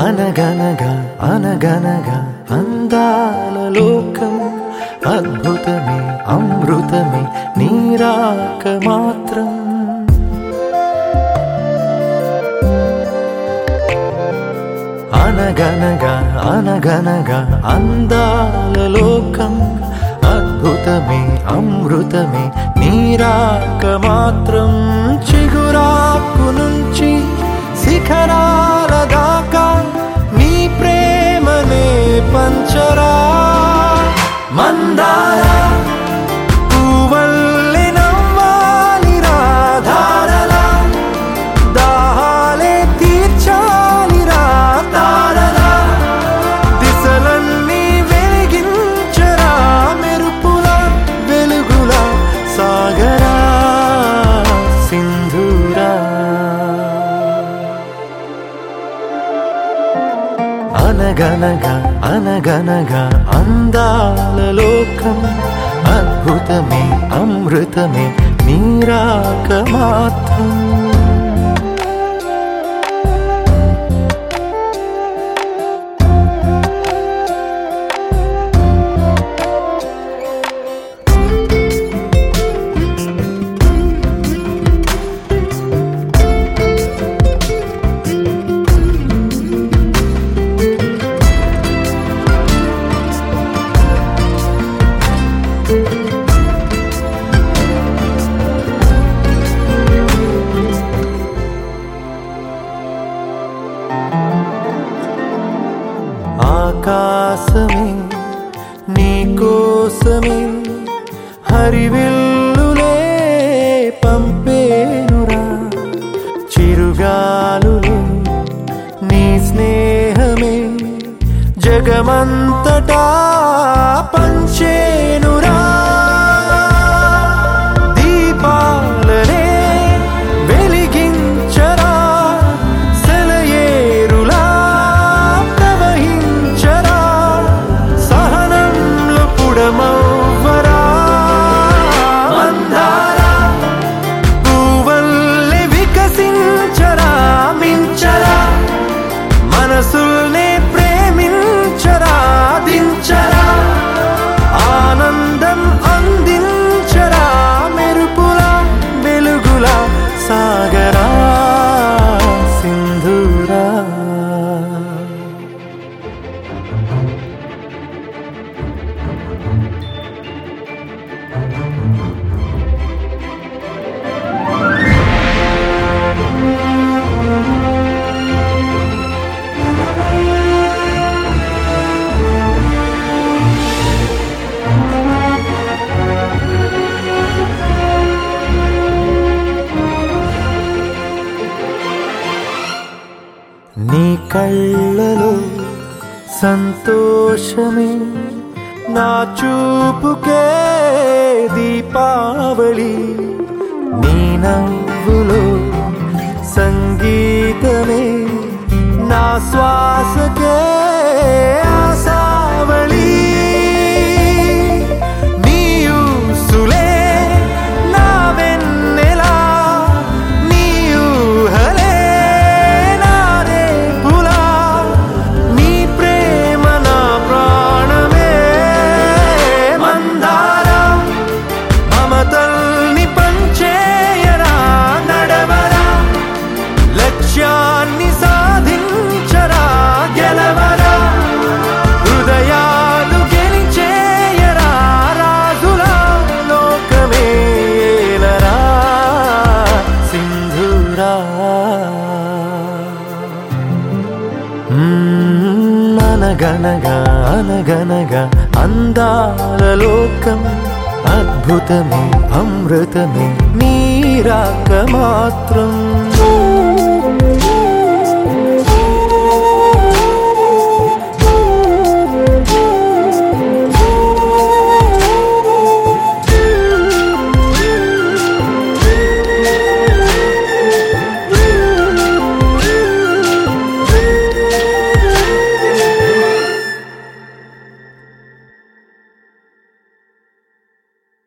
అనగనగా అనగనగా అందాల లోకం అద్భుతమే అమృతమే నీరాక మాత్రం అనగనగా అనగనగా అందాల లోకం అద్భుతమే అమృతమే నీరాక మాత్రం చిగురాకు నుంచి శిఖరాల దాకా నీ ప్రేమనే పంచరా మందార పువ్వల్లే నవ్వాలి రాధారలా దాహాలే తీర్చాలి తారలా దిశలన్నీ వెలిగించరా మెరుపుల వెలుగుల సాగరా సింధూరా అనగనగా అనగనగా అందాల లోకం అద్భుతమే అమృతమే నీరాక మాత్రం ఆకాశమే నీకోసమే హరివిల్లులే పంపేనురా చిరుగాలులే నీ స్నేహమే జగమంతటా పంచేనురా దీపాలనే వెలిగించరా సెలయేరులా ప్రవహించరా సహనంలో పుడమవ్వరా మందార పువ్వల్లే వికసించరా మించరా మనసుల్నే ప్రేమించరా దించరా ఆనందం అందించరా మెరుపుల వెలుగుల సాగరా సింధూరా నీ కళ్ళలో సంతోషమే నా చూపుకే దీపావళి నీ నవ్వులో సంగీతమే నా శ్వాసకే ఆశావళి నీ ఊసులే నా వెన్నెలా నీ ఊహలే లక్ష్యాన్ని సాధించరా గెలవరా హృదయాలు గెలిచేయరా రాజుల లోకమేలరా సింధూరా అనగనగా అనగనగా అందాల లోకం అద్భుతమే అమృతమే నీరాక మాత్రం